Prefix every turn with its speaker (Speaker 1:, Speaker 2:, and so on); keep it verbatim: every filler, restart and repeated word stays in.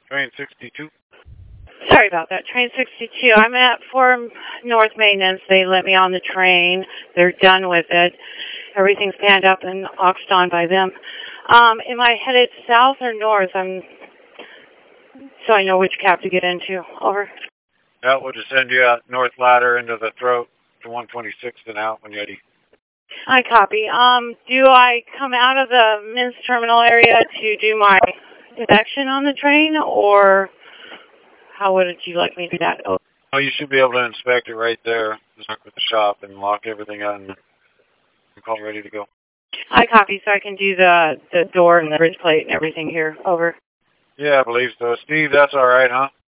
Speaker 1: Train sixty-two.
Speaker 2: Sorry about that. Train sixty-two. I'm at Forum North Maintenance. They let me on the train. They're done with it. Everything's panned up and oxed on by them. Um, am I headed south or north? I'm so I know which cab to get into. Over.
Speaker 1: That will just send you out North Ladder into the throat to one twenty-sixth and out when you're ready.
Speaker 2: I copy. Um, do I come out of the men's terminal area to do my inspection on the train, or how would you like me to do that? Oh,
Speaker 1: oh you should be able to inspect it right there. Just work with the shop and lock everything out and call ready to go.
Speaker 2: I copy, so I can do the, the door and the bridge plate and everything here. Over.
Speaker 1: Yeah, I believe so. Steve, that's all right, huh?